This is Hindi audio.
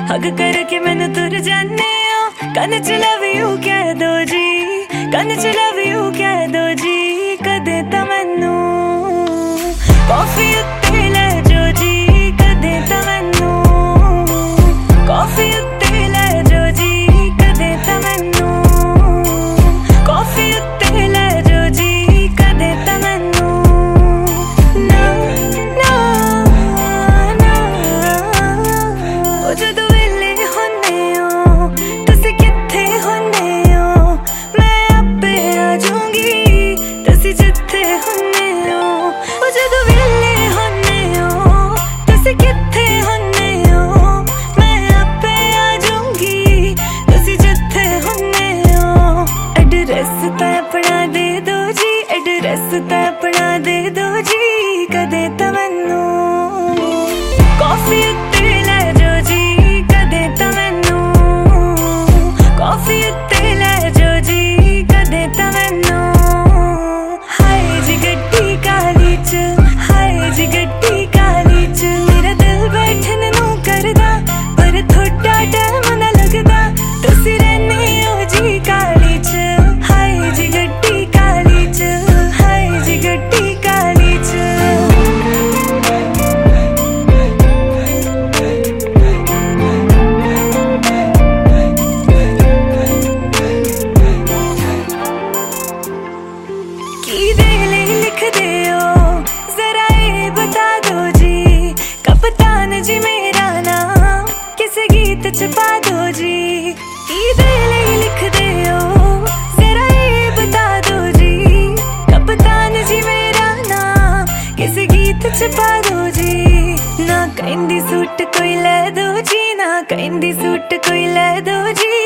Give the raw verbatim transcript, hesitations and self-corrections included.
हग करके मैनू तुर जाने हो, कन च लव यू कह दो जी, कन च लव यू कह दो जी। कदे तां मैनू कॉफी उत्ते लै जो जी, कदे तां मैनू कॉफी उत्ते लै जो जी, कदे तां मैनू कॉफी उत्ते लै जो जी, कदे तां मैनू ना ना ना। ओ जदों वेले होने हो तुसीं कित्थे होने हो, मैं आपे आ जाऊंगी तुसीं जित्थे होने हो। ओ जदों वेले होने हो तुसीं कित्थे होने हो, मैं आपे आ जाऊंगी तुसीं जित्थे होने हो। एड्रेस तां अपना दे दो जी, एड्रेस तां अपना दे दो जी, कदे तां मैनू कॉफी उत्ते लै जो जी, कदे तां मैनू कॉफी उत्ते लै जो जी, कदे तां मैनू। हाय जी गड्डी काली च, हाय जी गड्डी काली च, मेरा दिल बैठन नू करदा पर थोड़ा टाइम ना लगदा, तुसीं रहने हो जी काली च। हाय जी गड्डी काली च, हाय जी गड्डी काली च। की दे ले लिख दे हो जरा ये बता दो जी, कप्तान जी मेरा नाम किस गीत च पा दो जी। की दे ले लिख दे हो जरा ये बता दो जी, कप्तान जी मेरा नाम किस गीत च पा दो जी। ना कहंदी सूट कोई लै दो जी, ना कहंदी सूट कोई लै दो जी,